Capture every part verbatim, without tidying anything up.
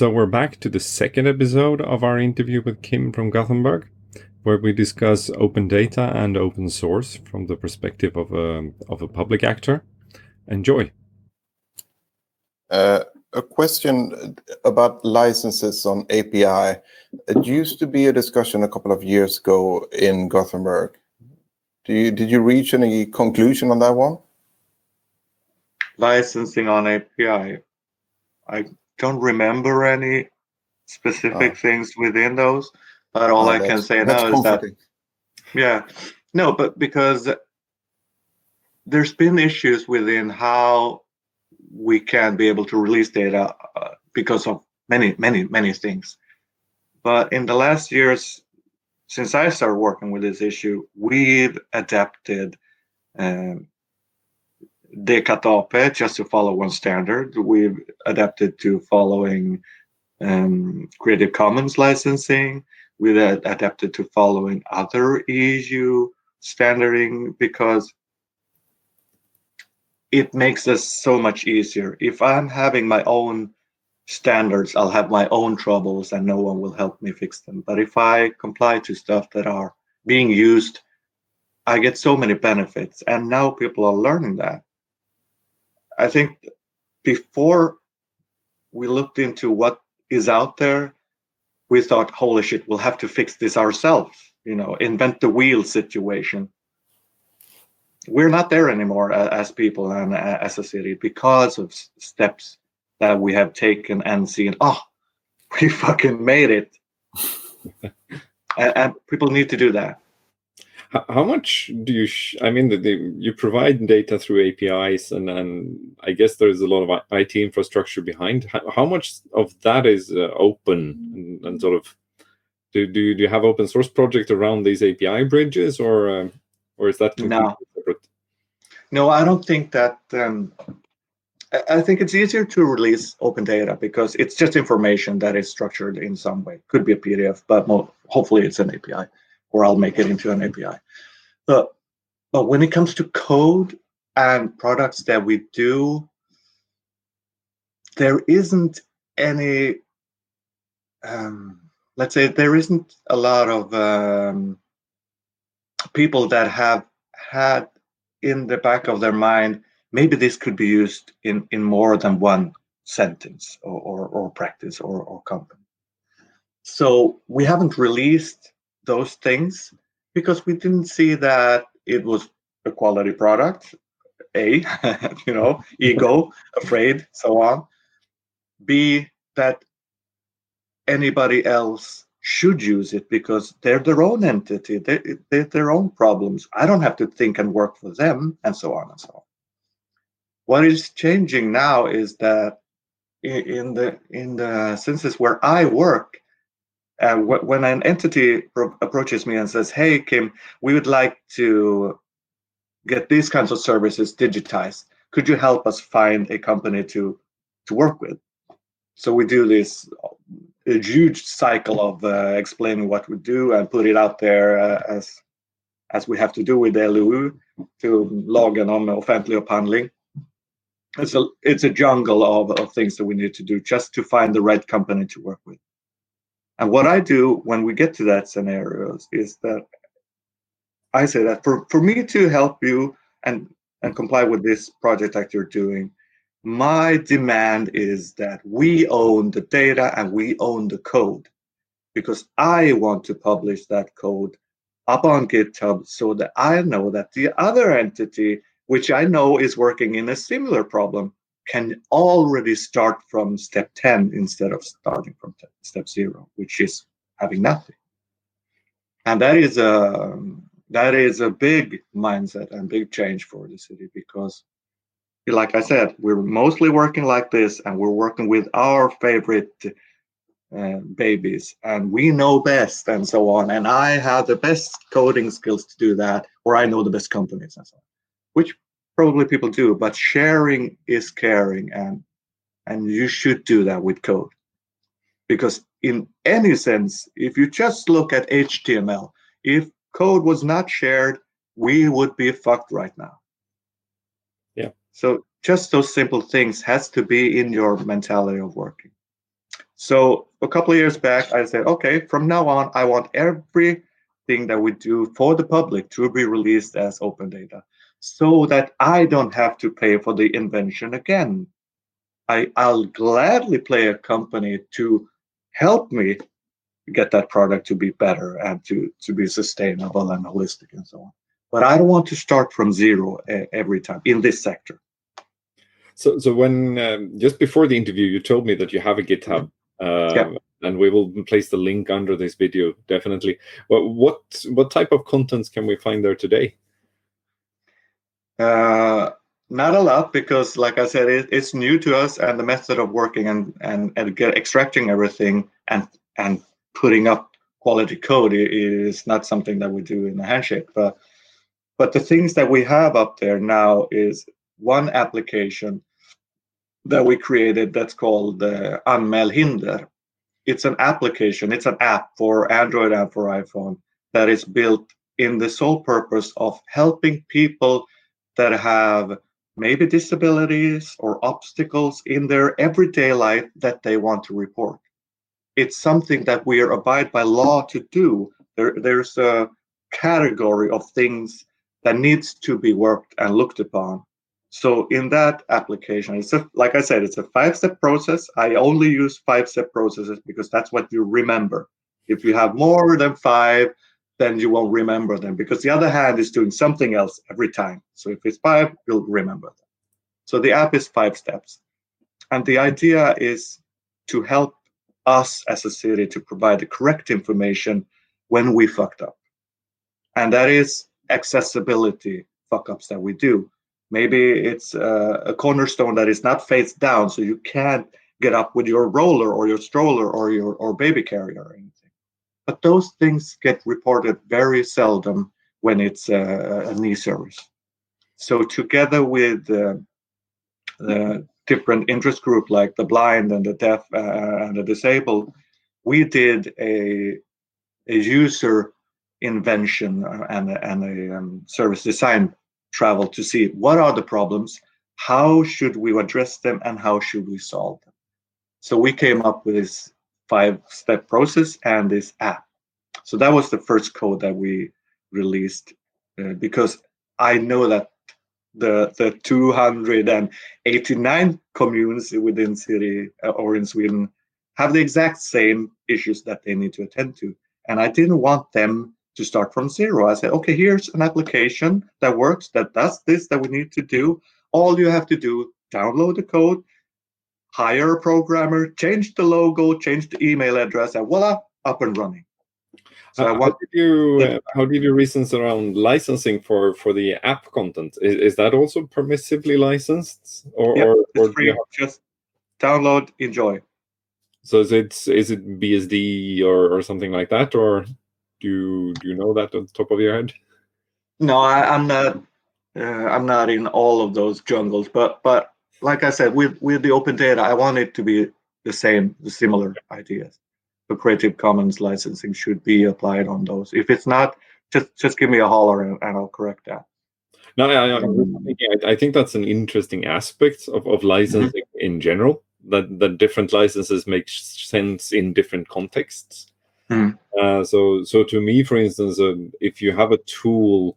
So we're back to the second episode of our interview with Kim from Gothenburg, where we discuss open data and open source from the perspective of a, of a public actor. Enjoy. Uh, a question about licenses on A P I. It used to be a discussion a couple of years ago in Gothenburg. Do you, did you reach any conclusion on that one? Licensing on A P I. I don't remember any specific Oh. things within those, but all Oh, I can say that's now is that, comforting. yeah, no, but because there's been issues within how we can be able to release data uh, because of many, many, many things. But in the last years, since I started working with this issue, we've adapted um, D C A T A P just to follow one standard. We've adapted to following um, Creative Commons licensing. We've ad- adapted to following other E U standarding because it makes us so much easier. If I'm having my own standards, I'll have my own troubles and no one will help me fix them. But if I comply to stuff that are being used, I get so many benefits. And now people are learning that. I think before we looked into what is out there, we thought, holy shit, we'll have to fix this ourselves, you know, invent the wheel situation. We're not there anymore as people and as a city because of steps that we have taken and seen, oh, we fucking made it. and, and people need to do that. How much do you, sh- I mean, the, the, you provide data through A P Is, and, and I guess there's a lot of I T infrastructure behind. How, how much of that is uh, open and, and sort of, do, do, you, do you have open source project around these A P I bridges, or uh, or is that completely no. separate? No, I don't think that, um, I, I think it's easier to release open data because it's just information that is structured in some way. Could be a P D F, but more, hopefully it's an A P I. Or I'll make it into an A P I. But, but when it comes to code and products that we do, there isn't any, um, let's say there isn't a lot of um, people that have had in the back of their mind, maybe this could be used in, in more than one sentence or, or, or practice or, or company. So we haven't released those things because we didn't see that it was a quality product, A, you know, ego, afraid, so on. B, that anybody else should use it because they're their own entity, they, they're their own problems. I don't have to think and work for them, and so on and so on. What is changing now is that in the in the census where I work, Uh, wh- when an entity pro- approaches me and says, hey, Kim, we would like to get these kinds of services digitized. Could you help us find a company to, to work with? So we do this a huge cycle of uh, explaining what we do and put it out there uh, as, as we have to do with the L O U to lagen om offentlig upphandling. It's a, it's a jungle of, of things that we need to do just to find the right company to work with. And what I do when we get to that scenarios is that I say that for, for me to help you and, and comply with this project that you're doing, my demand is that we own the data and we own the code because I want to publish that code up on GitHub so that I know that the other entity, which I know is working in a similar problem, can already start from step ten instead of starting from step zero, which is having nothing. And that is a that is a big mindset and big change for the city because, like I said, we're mostly working like this, and we're working with our favorite uh, babies, and we know best, and so on. And I have the best coding skills to do that, or I know the best companies, and so on, which probably people do. But sharing is caring, and and you should do that with code. Because in any sense, if you just look at H T M L, if code was not shared, we would be fucked right now. Yeah. So just those simple things has to be in your mentality of working. So a couple of years back, I said, okay, from now on, I want everything that we do for the public to be released as open data, so that I don't have to pay for the invention again. I, I'll gladly pay a company to help me get that product to be better and to, to be sustainable and holistic and so on. But I don't want to start from zero uh, every time in this sector. So, so when um, just before the interview, you told me that you have a GitHub. Uh, Yeah. And we will place the link under this video, definitely. Well, what what type of contents can we find there today? Uh, not a lot, because, like I said, it, it's new to us, and the method of working and and, and get, extracting everything and and putting up quality code is not something that we do in a handshake. But but the things that we have up there now is one application that we created that's called the uh, Anmäl Hinder. It's an application, it's an app for Android and for iPhone that is built in the sole purpose of helping people that have maybe disabilities or obstacles in their everyday life that they want to report. It's something that we are abide by law to do. There, there's a category of things that needs to be worked and looked upon. So in that application, it's a, like I said, it's a five-step process. I only use five-step processes because that's what you remember. If you have more than five, then you won't remember them, because the other hand is doing something else every time. So if it's five, you'll remember them. So the app is five steps. And the idea is to help us as a city to provide the correct information when we fucked up. And that is accessibility fuck-ups that we do. Maybe it's uh, a cornerstone that is not face down, so you can't get up with your roller or your stroller or your or baby carrier or anything. But those things get reported very seldom when it's a, a knee service. So together with uh, the different interest group like the blind and the deaf uh, and the disabled, we did a, a user invention and, and a um, service design travel to see what are the problems, how should we address them, and how should we solve them. So we came up with this five-step process and this app. So that was the first code that we released, uh, because I know that the the two hundred eighty-nine communes within city uh, or in Sweden have the exact same issues that they need to attend to. And I didn't want them to start from zero. I said, okay, here's an application that works, that does this, that we need to do. All you have to do, download the code, hire a programmer, change the logo, change the email address, and voila, up and running. So uh, how did you uh, how did you reasons around licensing for for the app content? Is, is that also permissively licensed, or, yep, or, or it's free. Have... Just download, enjoy. So is it is it B S D or, or something like that, or do you do you know that on the top of your head? No, I, I'm not. Uh, I'm not in all of those jungles, but but like I said, with with the open data, I want it to be the same, the similar ideas. The Creative Commons licensing should be applied on those. If it's not, just just give me a holler and, and I'll correct that. No, I, I, I think that's an interesting aspect of, of licensing mm-hmm. in general, that, that different licenses make sense in different contexts. Mm. Uh, so, so to me, for instance, uh, if you have a tool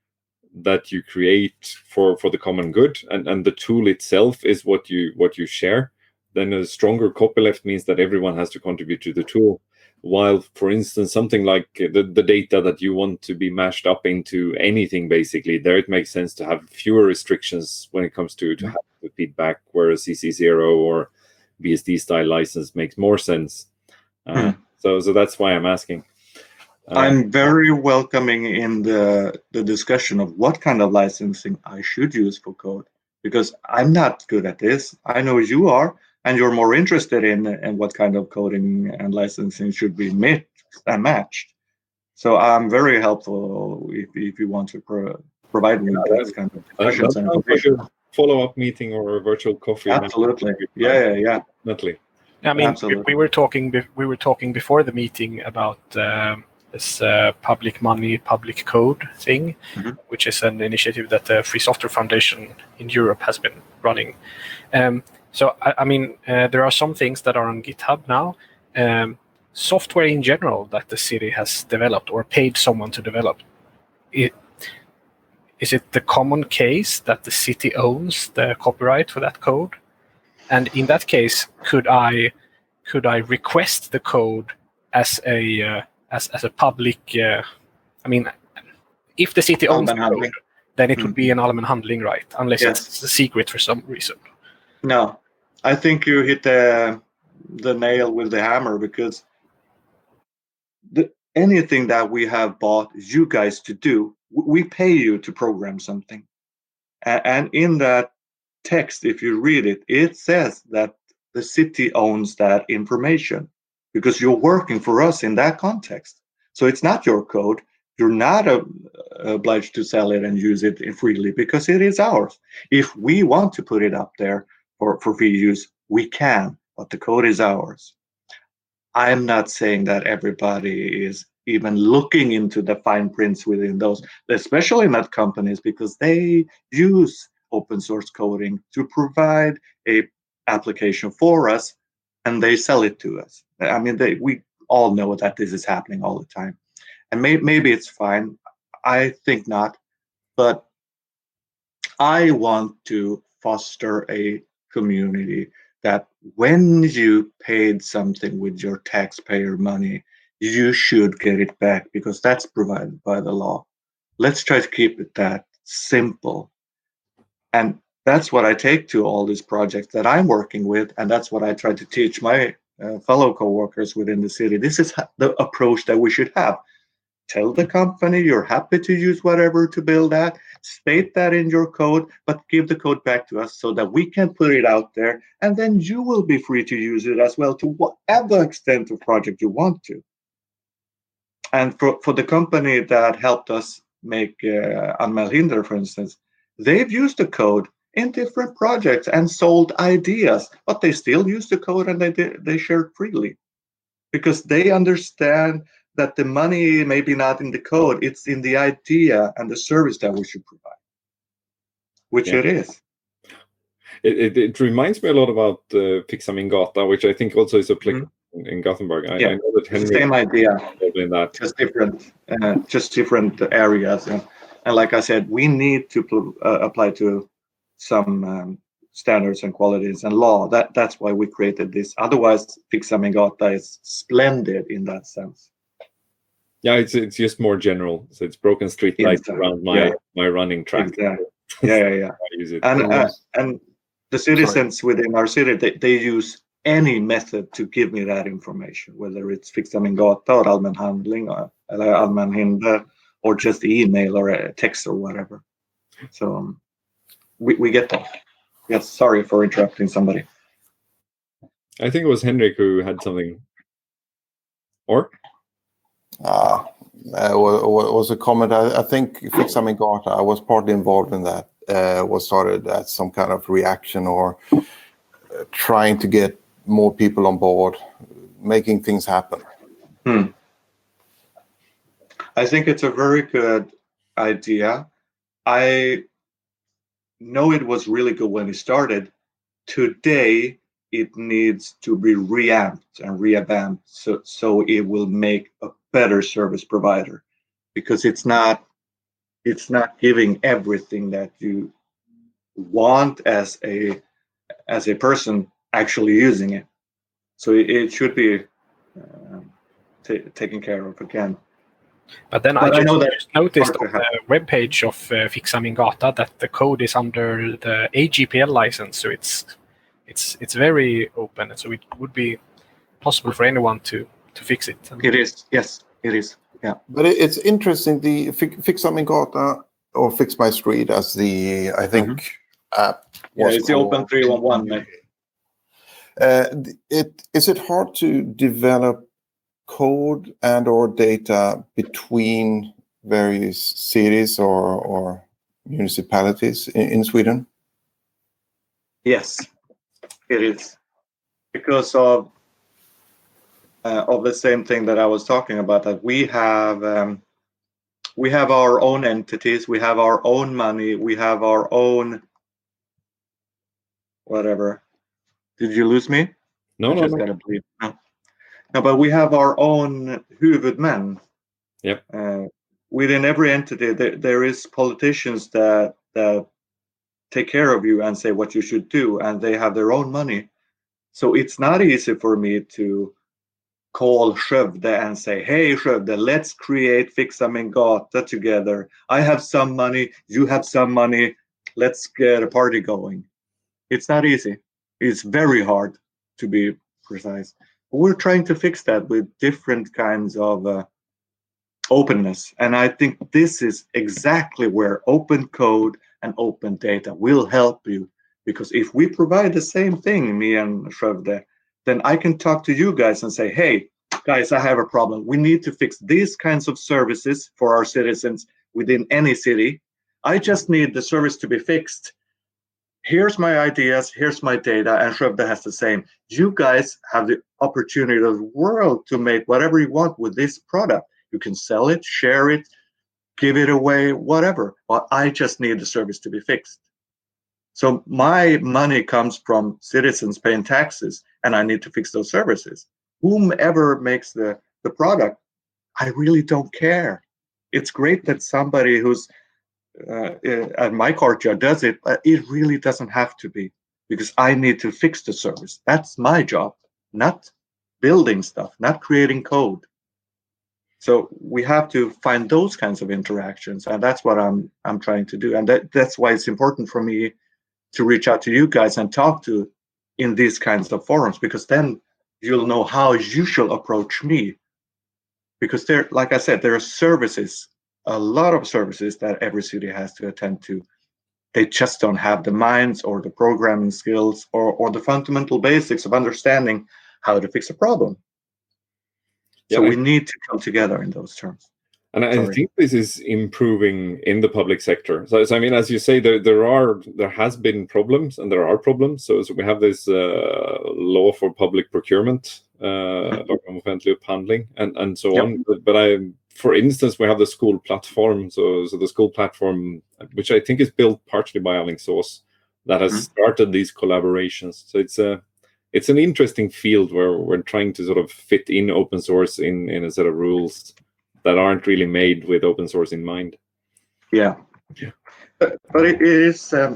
that you create for, for the common good, and, and the tool itself is what you what you share, then a stronger copyleft means that everyone has to contribute to the tool. While, for instance, something like the, the data that you want to be mashed up into anything, basically, there it makes sense to have fewer restrictions when it comes to, to have the feedback, whereas C C zero or B S D-style license makes more sense. Uh, mm. So so that's why I'm asking. Uh, I'm very welcoming in the, the discussion of what kind of licensing I should use for code, because I'm not good at this. I know you are. And you're more interested in, in what kind of coding and licensing should be mixed and matched. So I'm very helpful if, if you want to pro provide me yeah, that kind of discussions and information. Like a follow-up meeting or a virtual coffee. Absolutely. Yeah, yeah, yeah. Definitely. I mean, Absolutely. we were talking we were talking before the meeting about um, this uh, public money, public code thing, mm-hmm. which is an initiative that the Free Software Foundation in Europe has been running. Um, So I, I mean, uh, there are some things that are on GitHub now. Um, software in general that the city has developed or paid someone to develop. It, is it the common case that the city owns the copyright for that code? And in that case, could I could I request the code as a uh, as as a public? Uh, I mean, if the city owns the Allmän handling. code, then it Mm. would be an allmän handling, right? Unless Yes. it's a secret for some reason. No, I think you hit the the nail with the hammer, because the, anything that we have bought you guys to do, w- we pay you to program something, A- and in that text, if you read it, it says that the city owns that information because you're working for us in that context. So it's not your code. You're not uh, obliged to sell it and use it freely because it is ours. If we want to put it up there for, for free use, we can, but the code is ours. I'm not saying that everybody is even looking into the fine prints within those, especially not companies, because they use open source coding to provide a application for us, and they sell it to us. I mean, they, we all know that this is happening all the time, and may, maybe it's fine. I think not, but I want to foster a community that when you paid something with your taxpayer money, you should get it back because that's provided by the law. Let's try to keep it that simple. And that's what I take to all these projects that I'm working with. And that's what I try to teach my uh, fellow coworkers within the city. This is the approach that we should have. Tell the company you're happy to use whatever to build that, state that in your code, but give the code back to us so that we can put it out there, and then you will be free to use it as well to whatever extent of project you want to. And for, for the company that helped us make uh, Anmäl Hinder, for instance, they've used the code in different projects and sold ideas, but they still use the code and they they share it freely because they understand that the money maybe not in the code, it's in the idea and the service that we should provide, which Yeah. it is. It, it, it reminds me a lot about uh, Fixa Min Gata, which I think also is applicable Mhm. in, in Gothenburg. I, Yeah. I know that It's the Henry same idea, involved in that. just different, uh, just different areas. And, and like I said, we need to pl- uh, apply to some um, standards and qualities and law. That that's why we created this. Otherwise, Fixa Min Gata is splendid in that sense. Yeah, it's it's just more general. So it's broken street lights Exactly. around my Yeah. my running track. Exactly. Yeah, yeah, yeah. I use it. And It uh, was- and the citizens within our city, they, they use any method to give me that information, whether it's Fixa Min Gata or allmän handling or eller allmän hinder or just email or a text or whatever. So um, we, we get that. Yes, sorry for interrupting somebody. I think it was Henrik who had something. Or Ah, uh, was, was a comment. I, I think Fixa Min Gata, I was partly involved in that. Uh, was started as some kind of reaction or uh, trying to get more people on board, making things happen. Hmm. I think it's a very good idea. I know it was really good when it started. Today, it needs to be reamped and revamped so, so it will make a better service provider, because it's not it's not giving everything that you want as a as a person actually using it. So it, it should be um, t- taken care of again. But then But I I just, know that just noticed hard on to the webpage of uh, Fixa Min Gata that the code is under the A G P L license, so it's it's it's very open, so it would be possible for anyone to to fix it. It is, yes, it is. Yeah. But it, it's interesting. The Fi- Fixa Min Gata or Fix My Street, as the I think app Yeah, was it's the Open called. three one one. man. Uh, it is it hard to develop code and or data between various cities or or municipalities in, in Sweden? Yes, it is, because of uh, of the same thing that I was talking about. That we have um, we have our own entities, we have our own money, we have our own whatever. Did you lose me? No, I no, just no. gotta believe. No. No, but we have our own huvudmen. Yep. Uh, within every entity, there, there is politicians that that take care of you and say what you should do, and they have their own money. So it's not easy for me to call Skövde and say, hey, Skövde, let's create Fixa Min Gata together. I have some money, you have some money, let's get a party going. It's not easy. It's very hard, to be precise. We're trying to fix that with different kinds of uh, openness. And I think this is exactly where open code and open data will help you. Because if we provide the same thing, me and Skövde, then I can talk to you guys and say, hey, guys, I have a problem. We need to fix these kinds of services for our citizens within any city. I just need the service to be fixed. Here's my ideas, here's my data, and Skövde has the same. You guys have the opportunity of the world to make whatever you want with this product. You can sell it, share it, give it away, whatever. But I just need the service to be fixed. So my money comes from citizens paying taxes, and I need to fix those services. Whomever makes the, the product, I really don't care. It's great that somebody who's uh, at my courtyard does it, but it really doesn't have to be, because I need to fix the service. That's my job, not building stuff, not creating code. So we have to find those kinds of interactions, and that's what I'm I'm trying to do. And that, that's why it's important for me to reach out to you guys and talk to in these kinds of forums, because then you'll know how you should approach me. Because there, like I said, there are services, a lot of services that every city has to attend to. They just don't have the minds or the programming skills or, or the fundamental basics of understanding how to fix a problem. Yeah, So I- we need to come together in those terms. And I Sorry. think this is improving in the public sector. So, so I mean, as you say, there there are there has been problems, and there are problems. So, so we have this uh, law for public procurement, uh, lag om offentlig upphandling, and and so Yep. on. But, but I, for instance, we have the school platform. So, so the school platform, which I think is built partially by Alingsås, that has Mhm. started these collaborations. So it's a it's an interesting field where we're trying to sort of fit in open source in in a set of rules that aren't really made with open source in mind. Yeah, Yeah. but, but it is um,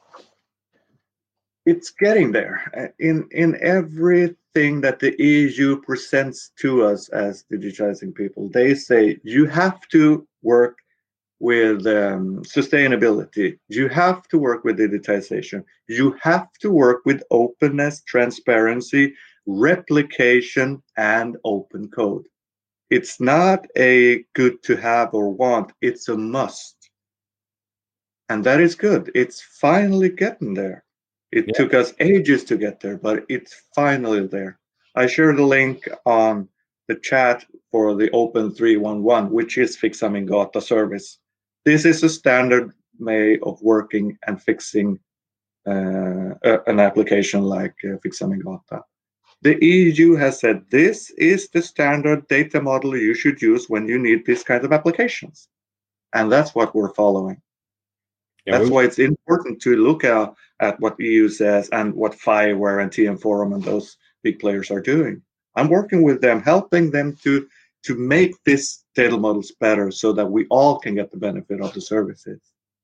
it's getting there. Uh, in in everything that the E U presents to us as digitizing people, they say you have to work with um, sustainability, you have to work with digitization, you have to work with openness, transparency, replication, and open code. It's not a good to have or want, it's a must. And that is good. It's finally getting there. It Yeah. took us ages to get there, but it's finally there. I shared the link on the chat for the Open three one one, which is Fixa Min Gata service. This is a standard way of working and fixing uh, a, an application like uh, Fixa Min Gata. The E U has said this is the standard data model you should use when you need this kind of applications. And that's what we're following. Yeah, That's we- why it's important to look at, at what E U says and what Fireware and T M Forum and those big players are doing. I'm working with them, helping them to, to make these data models better so that we all can get the benefit of the services.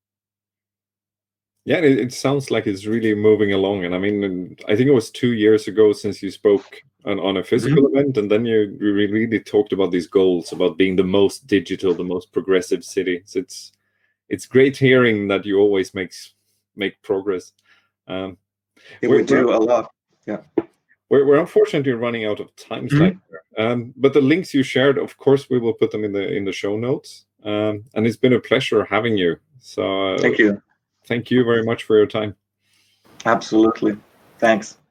Yeah, it, it sounds like it's really moving along. And I mean, I think it was two years ago since you spoke on, on a physical Mm-hmm. event, and then you, you really talked about these goals, about being the most digital, the most progressive city. So it's it's great hearing that you always makes make progress. Um, Yeah, we're, we do a lot. Yeah. We're, we're unfortunately running out of time, Mhm. slightly. Um, but the links you shared, of course, we will put them in the in the show notes. Um, and it's been a pleasure having you. So uh, Thank you. thank you very much for your time. Absolutely. Thanks.